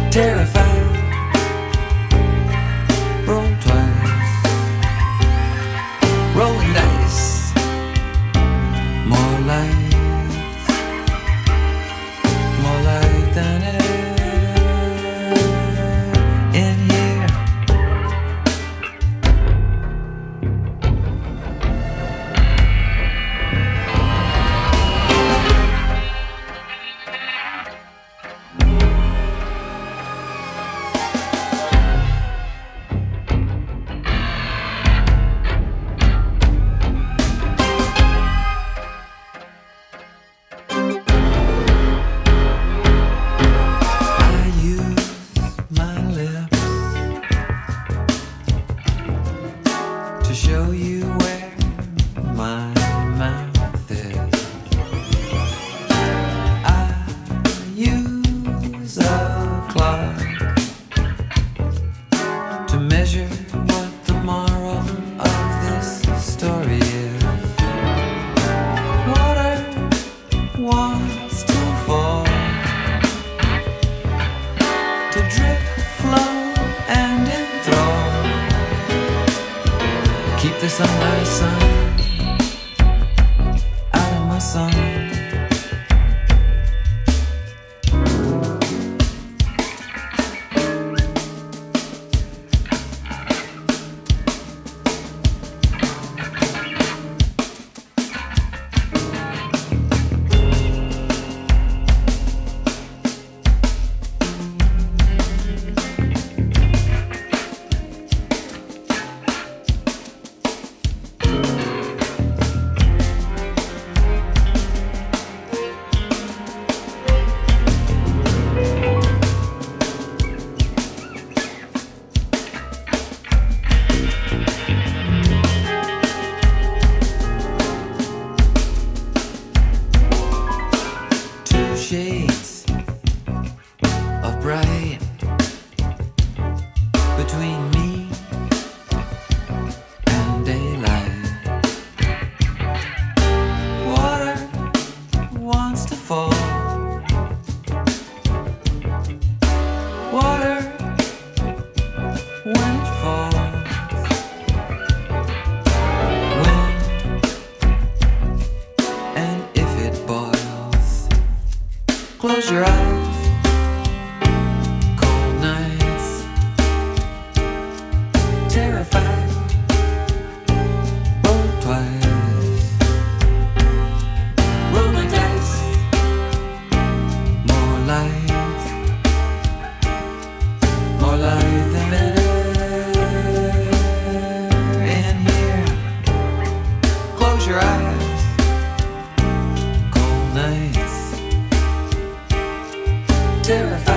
Terrified, roll twice, rolling dice, more light than air in here. To show you where my mouth is, I use a clock to measure what the moral of this story is. Water wants to fall, to drip, flow, and enthrall. Keep the sunlight, sun, out of my sun. Shades of bright between me and daylight. Water wants to fall. Water when it falls. When and if it boils. Close your eyes, cold nights, terrified, roll twice, roll the dice, more light than air in here. Close your eyes, cold nights, terrified.